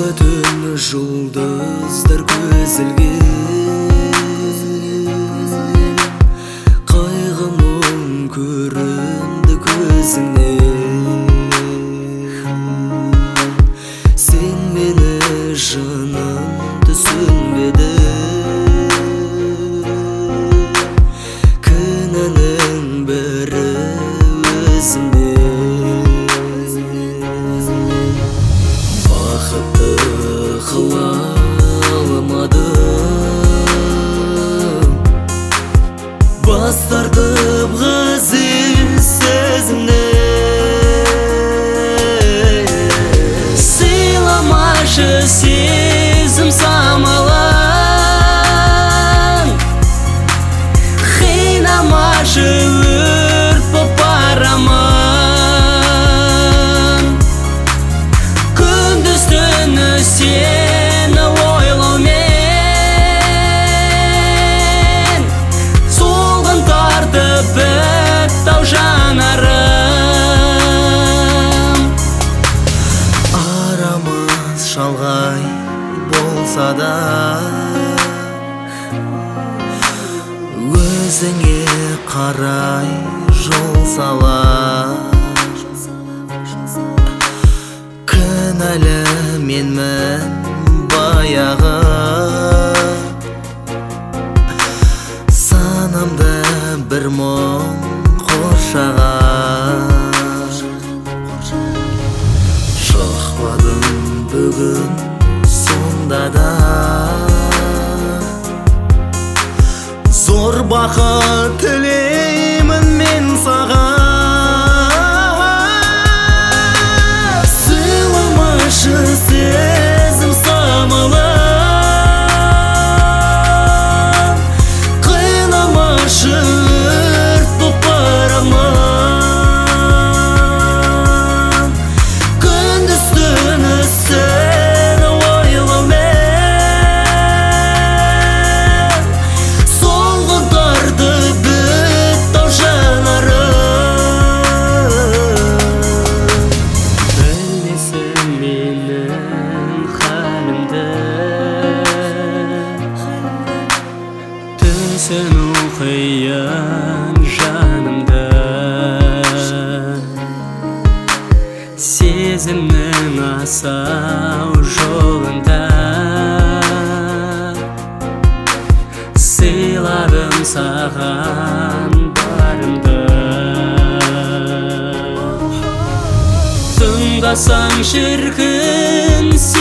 Бүтін жұлдыздар көзілген, қайғы мұң көрінді көзіңнен. Сен мені жаным түсінбедің, кінәнің бәрі өзіңде. Бақытты қыла алмадым, бас тартып ғазиз сезімнен. Сыйламашы сезім самалын, қинамашы өрт боп барамын. Күндіз-түні сені ойлаумен, солғын тартып бітті-ау жанарым. Арамыз шалғай болса да, өзіңе қарай жол сала. Кінәлі менмін баяғы, санамда бір мұң қоршаған. Шықпадым бүгін сонда да, зор бақыт тілеймін мен саған. Сыйламашы сезім самалын, қинамашы өрт боп барамын. Күндіз-түні сені ойлаумен, солғын тартып бітті-ау жанарым. Білмесін менің халімді, түсіну қиын жанымды. Сезімнің асау жолында сыйладым саған барымды. Тыңдасаң шіркін